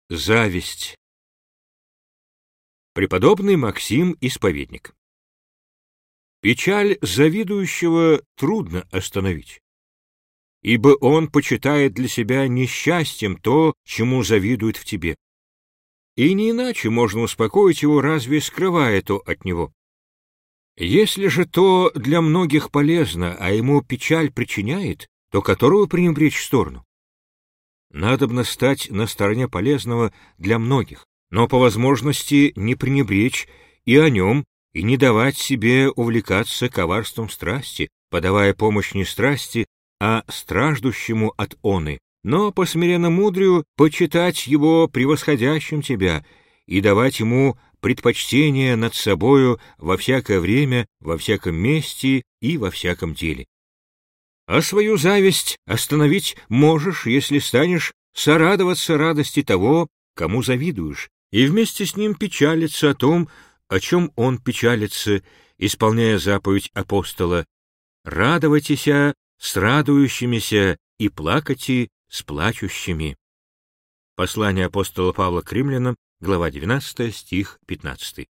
Зависть. Преподобный Максим Исповедник. Печаль завидующего трудно остановить, ибо он почитает для себя несчастьем то, чему завидует в тебе. И не иначе можно успокоить его, разве скрывая то от него. Если же то для многих полезно, а ему печаль причиняет, то которую пренебречь сторону? Надобно стать на стороне полезного для многих, но по возможности не пренебречь и о нем, и не давать себе увлекаться коварством страсти, подавая помощь не страсти, а страждущему от оны, но по смиренно-мудрию почитать его превосходящим тебя и давать ему предпочтение над собою во всякое время, во всяком месте и во всяком деле. А свою зависть остановить можешь, если станешь сорадоваться радости того, кому завидуешь, и вместе с ним печалиться о том, о чем он печалится, исполняя заповедь апостола: «Радовайтеся с радующимися и плакайте с плачущими». Послание апостола Павла к римлянам, глава 19, стих 15.